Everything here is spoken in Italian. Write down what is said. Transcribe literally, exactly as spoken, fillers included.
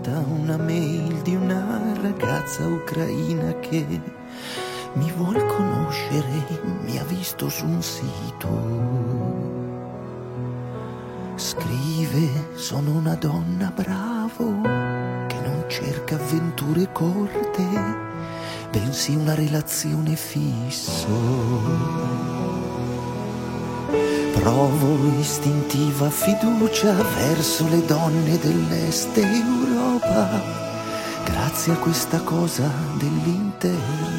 manda una mail di una ragazza ucraina che mi vuol conoscere, mi ha visto su un sito. Scrive: sono una donna bravo che non cerca avventure corte, bensì una relazione fisso. Provo istintiva fiducia verso le donne dell'est Europa, grazie a questa cosa dell'internet.